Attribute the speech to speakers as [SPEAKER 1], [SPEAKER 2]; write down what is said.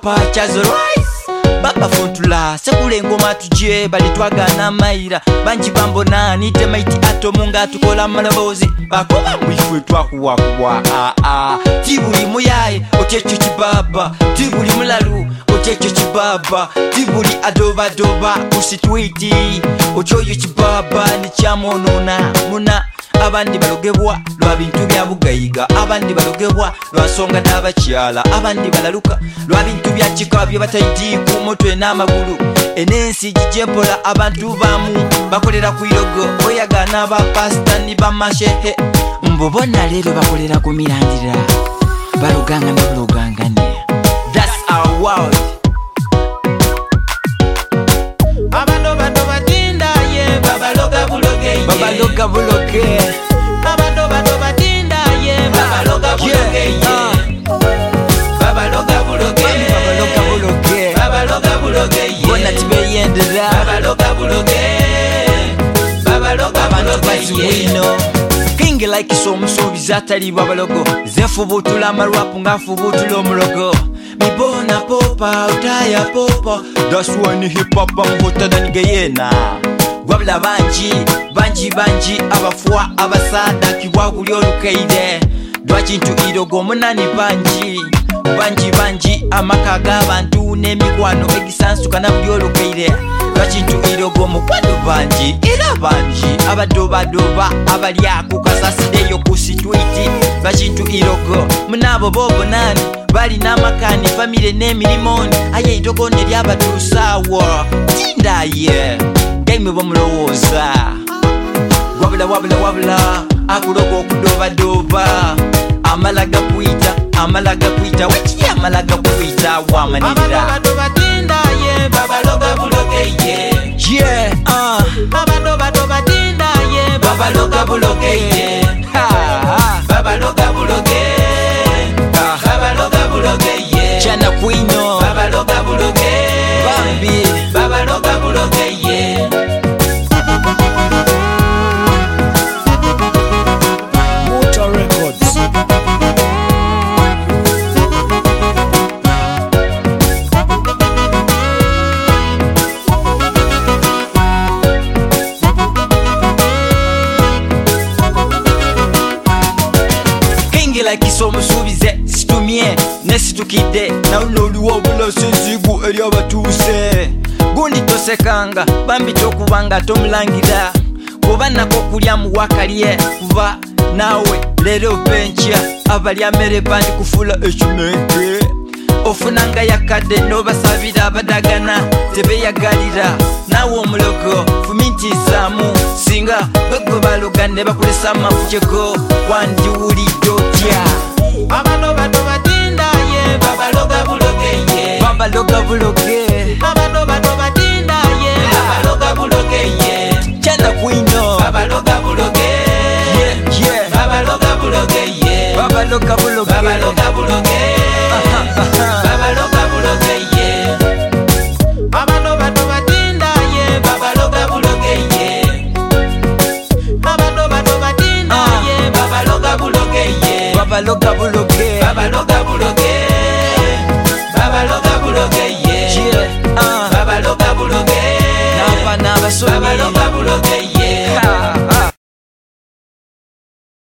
[SPEAKER 1] papa chazo rice baba fontula sekule ngoma tuje bali twagana maira banji bambona nite maiti atomunga tukola malabozi bakoba mwifwe twakuwa kubwa tibuli muyaye otecho kibaba tibuli mulalu otecho kibaba tibuli adoba doba usitwiti ochoyo kibaba ni chamonona muna abandi balogebwa lwa bintu bya bugayiga abandi balogebwa lwa songa n'abakyala abandi balaluka lwa bintu bya kikabyo batayiti ku mutwe n'amagulu enensi jijempola abantu bamu bakolera ku irogo oyagana ba pasta ni bamashehe mbobona lero bakolera ku mirandira baluganga n'olugangane. That's our world. Babaloga buloge babaloga batinda ye babaloga buloge babaloga buloge babaloga buloge bona tibeyendera babaloga buloge babaloga buloge King like so musubiza atali babalogo zefubutula amarwapu ngafubutula omulogo mibona popa utaya popa. That's when hip hop hotter than Guyana. Wabla banji abafwa abasada kiwaguli olukaide dwachintu irogo munani banji amaka g'abantu n'emikwano egisansu kana buli olukaide dwachintu irogo mukwano banji era banji abadobadoba abalyako kasasideyo ku sitwiti dwachintu irogo munabo bobo nani bali n'amakani famire n'emirimoni aye irogo neryabatuusawo tindaye game bomulowoza wabula akulogo okudobadoba amalaga kwita weki amalaga kwita wamanira batinda ye babaloga buloge ye babadoba tinda ye babaloga buloge ye babaloga buloge babaloga buloge ye chana kwino babaloga buloge bambi babaloga buloge ye. Like so musubize situmie nesitukide na unoliwa bula senzigu eria batuse gundi tosekanga bambi tokubanga tomulangira kuba nako kulya muwakaliye kuba nawe lero bencha abalya mere bandi kufula ekimenge ofunanga yakade nobasabira abadagana tebeyagalira nawe omulogo fumintizamu singa bego balugane bakulesa amafujeko wandiwulidotya babaloga tinda ye babaloga buloge ye babaloga buloge babaloga tinda ye babaloga buloge ye chana kwino babaloga buloge babaloga buloge ye babaloga buloge babaloga buloge babaloga buloge ye babaloga tinda ye babaloga buloge ye babaloga tinda ye babaloga buloge ye babaloga buloge babaloga buloge babaloga buloge ye babaloga buloge napa nabasoni babaloga buloge ye